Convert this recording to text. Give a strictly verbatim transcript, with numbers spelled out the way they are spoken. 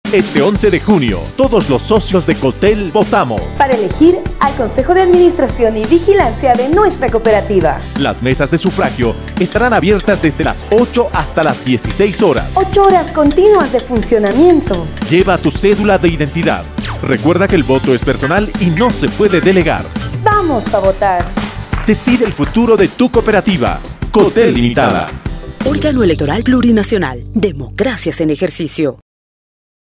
Este once de junio, todos los socios de Cotel votamos para elegir al Consejo de Administración y Vigilancia de nuestra cooperativa. Las mesas de sufragio estarán abiertas desde las ocho hasta las dieciséis horas. Ocho horas continuas de funcionamiento. Lleva tu cédula de identidad. Recuerda que el voto es personal y no se puede delegar. Vamos a votar. Decide el futuro de tu cooperativa. Cotel Limitada. Órgano Electoral Plurinacional. Democracias en ejercicio.